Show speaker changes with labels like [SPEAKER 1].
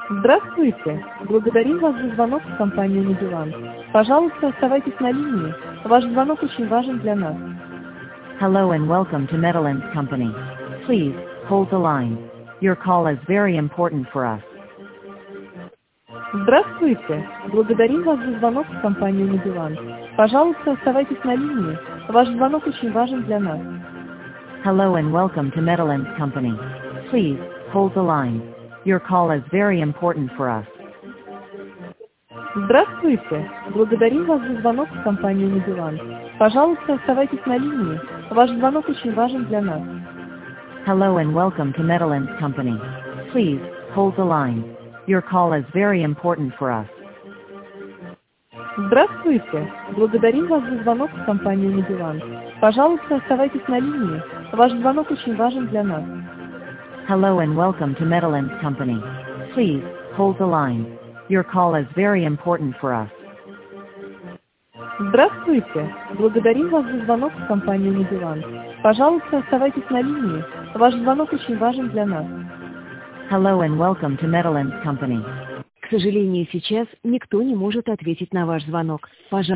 [SPEAKER 1] Здравствуйте! Благодарим вас за звонок в компанию «Медилан». Пожалуйста, оставайтесь на линии. Ваш звонок очень важен для нас.
[SPEAKER 2] Hello and welcome to Netherlands Company. Please, hold the line. Your call is very important for us.
[SPEAKER 1] Здравствуйте! Благодарим вас за звонок в компанию «Медилан». Пожалуйста, оставайтесь на линии. Ваш звонок очень важен для нас.
[SPEAKER 2] Hello and welcome to Netherlands Company. Please, hold the line. Your call is very important for us.
[SPEAKER 1] Здравствуйте! Благодарим вас за звонок в компанию «Медилан». Пожалуйста, оставайтесь на линии. Ваш звонок очень важен для нас.
[SPEAKER 2] Hello and welcome to Netherlands Company. Please, hold the line. Your call is very important for us.
[SPEAKER 1] Здравствуйте! Благодарим вас за звонок в компанию «Медилан». Пожалуйста, оставайтесь на линии. Ваш звонок очень важен для нас.
[SPEAKER 2] Hello and welcome to Netherlands Company. Please, hold the line. Your call is very important for us.
[SPEAKER 1] Здравствуйте! Благодарим вас за звонок в компанию «Медилан». Пожалуйста, оставайтесь на линии. Ваш звонок очень важен для нас.
[SPEAKER 2] Hello and welcome to Netherlands Company.
[SPEAKER 3] К сожалению, сейчас никто не может ответить на ваш звонок. Пожалуйста.